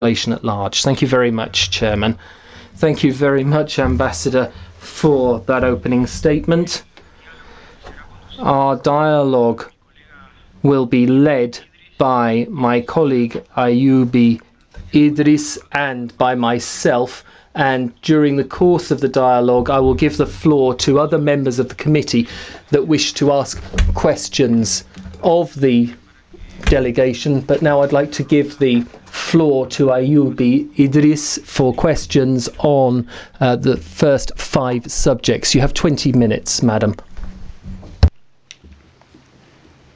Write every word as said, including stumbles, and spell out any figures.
At large. Thank you very much, Chairman. Thank you very much, Ambassador, for that opening statement. Our dialogue will be led by my colleague Ayubi Idris and by myself, and during the course of the dialogue I will give the floor to other members of the committee that wish to ask questions of the delegation. But now I'd like to give the floor to Ayubi Idris for questions on uh, the first five subjects. You have twenty minutes, madam.